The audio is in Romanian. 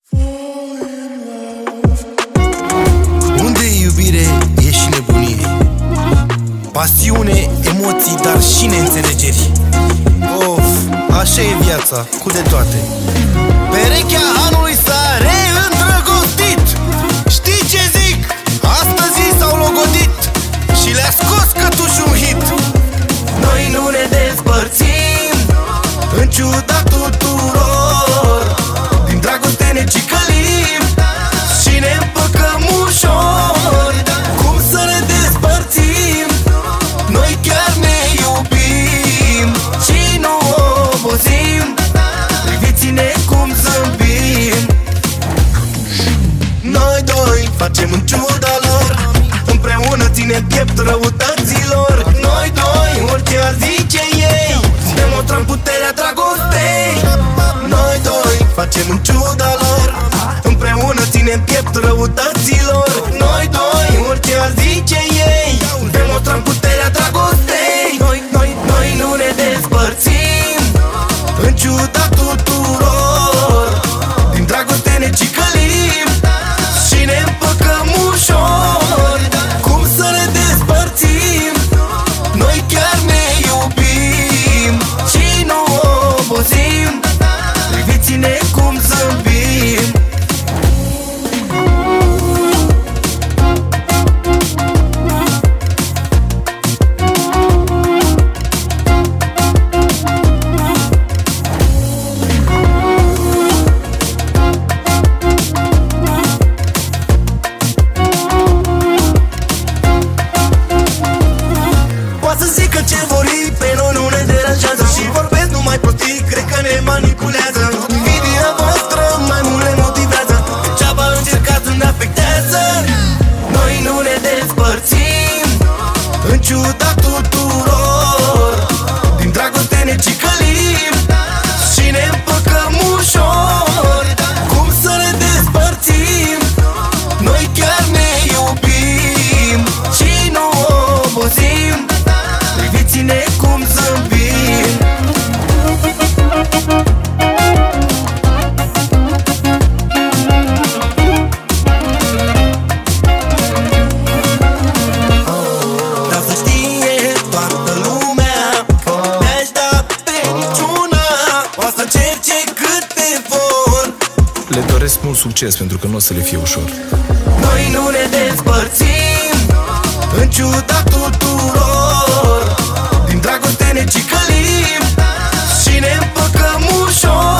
Unde e iubire, e și nebunie, pasiune, emoții, dar și neînțelegeri. Of, așa e viața, cu de toate. Perechea anului s-a reîndrăgostit. Știi ce zic? Astăzi s-au logodit și le-a scos cătuși un hit. Noi nu ne despărțim, în ciuda tuturor. Din dragoste ne cicălim și ne împăcăm ușor. Cum să ne despărțim? Noi chiar ne iubim și nu obosim. Priviți-ne cum zâmbim. Noi doi facem în ciuda lor, împreună ținem piept răutăților. Noi doi, orice ar zice ei, demonstrăm puterea dragostei. Noi doi facem în ciuda lor, împreună ținem piept răutăților. Noi doi, orice ar zice ei, demonstrăm puterea dragostei. Noi nu ne despărțim, în ciuda tuturor. Din dragoste ne cicălim și ne împăcăm ușor. Cum să ne despărțim? Noi chiar ne iubim și nu obosim. Priviți-ne cum zâmbim. Poate să zică ce vor ei, pe noi nu ne deranjează și vorbesc numai prostii, cred că ne manipulează. Invidia voastră mai mult le motivează, degeaba încercați să ne afectează. Noi nu ne despărțim, în ciuda tuturor. Din dragoste ne cicălim și ne împăcăm ușor. Cum să ne despărțim? Noi chiar ne iubim și nu obosim. Priviți-ne cum zâmbim. Vreau să știe toată lumea că mi-aș da pe niciuna. O să încerce câte vor. Le doresc mult succes pentru că nu o să le fie ușor. Noi nu ne despărțim, în ciuda tuturor. Din dragoste ne cicălim și ne împăcăm ușor.